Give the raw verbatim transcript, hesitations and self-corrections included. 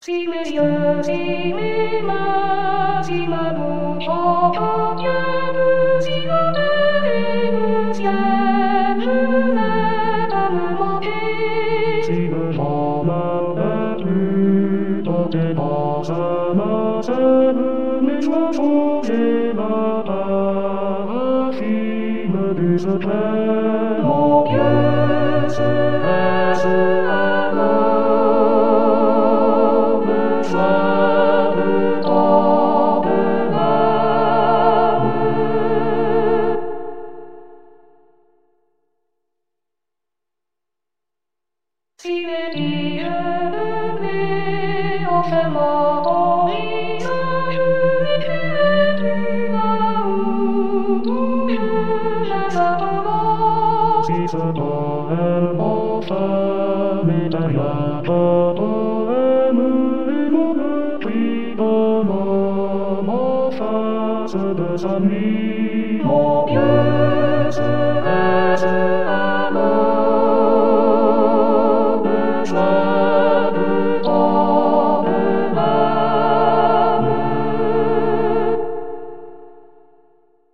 Si mes yeux, si mes mains, si ma bouche appartiennent, si la terre est le ciel, je n'ai pas me manquer. Si le vent m'avait plu, porté dans un macène, mes joies changées ma parafine du secret. Mon Dieu, serait-ce alors le choix de tant de larmes? Si les tiges de blé enfermant en rivage m'écrivaient tu là-haut, touche j'attends. Si ce poème enfin m'est un rien poème, et mon repris dans l'homme en face de sa nuit. Mon Dieu,